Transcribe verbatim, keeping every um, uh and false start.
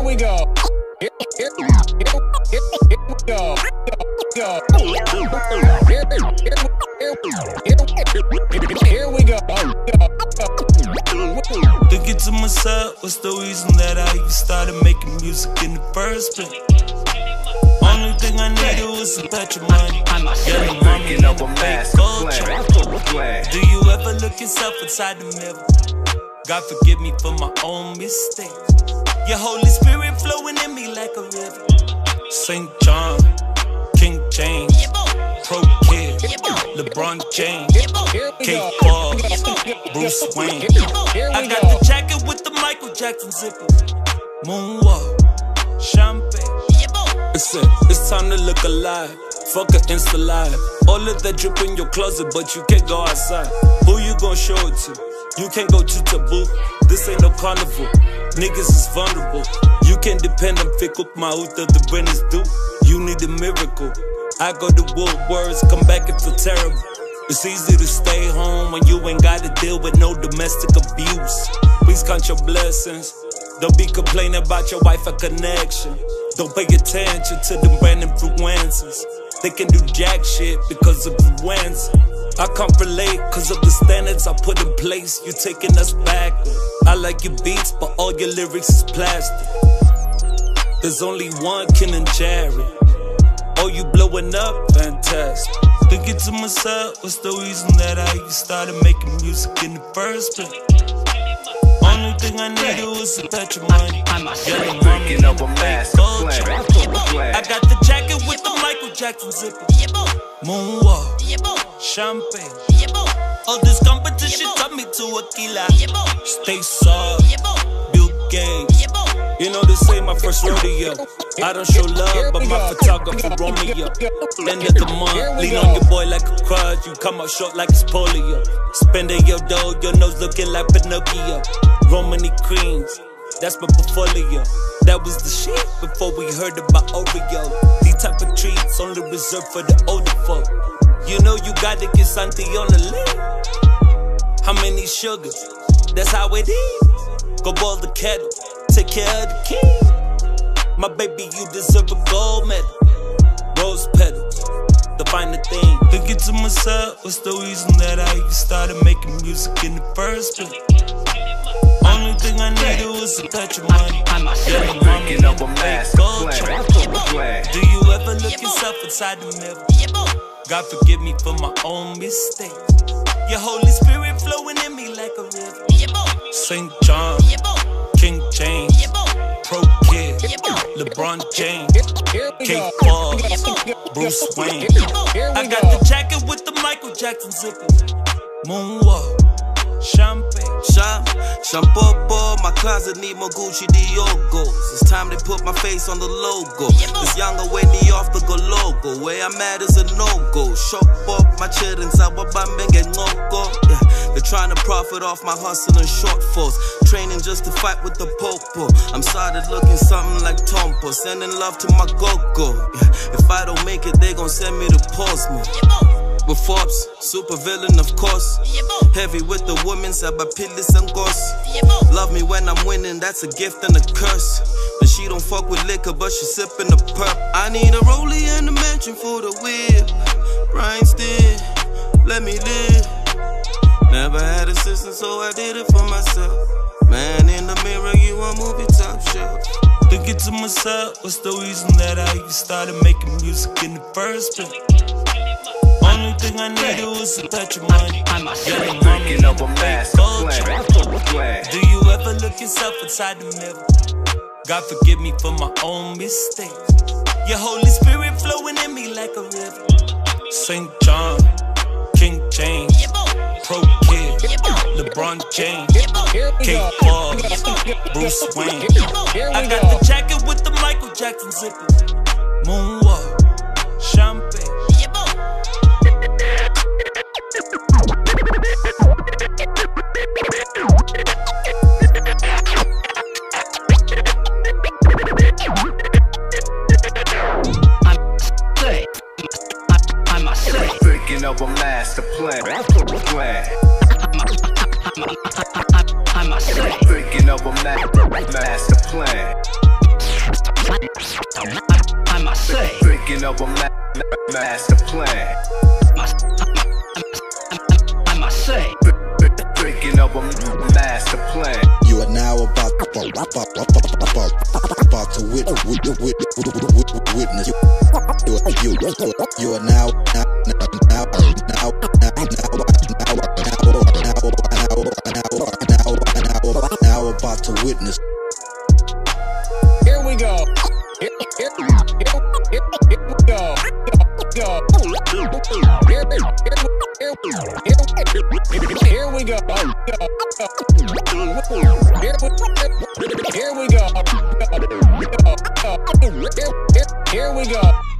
we go. Here, here, here, here, here we go. Go. Here, here, here, here we go. Thinking to myself, what's the reason that I even started making music in the first place? Only thing I needed was a patch of money. Getting money in the big culture. Do you ever look yourself inside the mirror? God forgive me for my own mistakes. Your Holy Spirit flowing in me like a river. Saint John, King James, Pro Kid, LeBron James, Kate Paul, Bruce Wayne. I got the jacket with the Michael Jackson zipper. Moonwalk, champagne. Listen, it's time to look alive. Fuck a Insta live. All of that drip in your closet, but you can't go outside. Who you gon' show it to? You can't go to Taboo. This ain't no carnival. Niggas is vulnerable. You can't depend on fickle. Mauta, the brand is due. You need a miracle. I go to Woodwards, come back and feel terrible. It's easy to stay home when you ain't gotta deal with no domestic abuse. Please count your blessings. Don't be complaining about your wife or connection. Don't pay attention to them brand influencers. They can do jack shit because of influence. I can't relate cause of the standards I put in place. You taking us backward. I like your beats, but all your lyrics is plastic. There's only one Ken and Jared. Oh, you blowing up? Fantastic. Thinking to myself, what's the reason that I even started making music in the first place? Only thing I needed was a patch of money. Getting money in the big culture. I got the jacket with the Michael Jackson zipper. Moonwalk, champagne. All this competition taught me to a killer. Stay soft, Bill Gates. You know this ain't my first rodeo. I don't show love, but my photographer Romeo. End of the month, lean on your boy like a crutch. You come out short like it's polio. Spending your dough, your nose looking like Pinocchio. Romany creams, that's my portfolio. That was the shit before we heard about Oreo. These type of treats only reserved for the older folk. You know you gotta get something on the list. How many sugars? That's how it is. Go boil the kettle, take care of the kid. My baby, you deserve a gold medal. Rose petals, the finer thing. Thinking to myself, what's the reason that I even started making music in the first place? Only thing I needed was a touch of money. Getting money in the big culture. Do you ever look yourself inside the mirror? God forgive me for my own mistakes. Your Holy Spirit flowing in me like a river. Saint John, King James, Pro Kid, LeBron James, Kate Paul, Bruce Wayne. I got the jacket with the Michael Jackson zipper. Moonwalk, champagne. Sham, Shampopo, my closet need more Gucci Diogos. It's time to put my face on the logo. This younger way me off the go logo. Where I'm at is a no-go. Shop up my children, Sawabambeng and Noko. Yeah, they're trying to profit off my hustle and shortfalls. Training just to fight with the popo. I'm started looking something like Tompo. Sending love to my go-go. Yeah, if I don't make it, they gon' send me to Posmo. With Forbes, super villain of course. Heavy with the women, Sabapilis and Ghost. Love me when I'm winning, that's a gift and a curse. But she don't fuck with liquor, but she sipping the perp. I need a rollie and a mansion for the whip. Brian still, let me live. Never had assistance, so I did it for myself. Man in the mirror, you a movie top shelf. Thinking to myself, what's the reason that I even started making music in the first place? Only thing I needed was a touch of money. Getting money in the big culture. Do you ever look yourself inside the mirror? God forgive me for my own mistakes. Your Holy Spirit flowing in me like a river. Saint John, King James, Pro Kid, LeBron James, Kate Paul, Bruce Wayne. I got the jacket with the Michael Jackson zipper. Moonwalk, champagne. Thinking of a master plan. plan. Thinking of a ma master plan. I must say, thinking of a ma ma master plan. I must say, thinking of a master plan. You are now about about about about, about to witness witness. You are you you are now now now now now now now now about to witness. Here we go. Here, here, here, here, here we go. Go. Here, here, here, here, here we go. Here we go. Here we go. Here we go.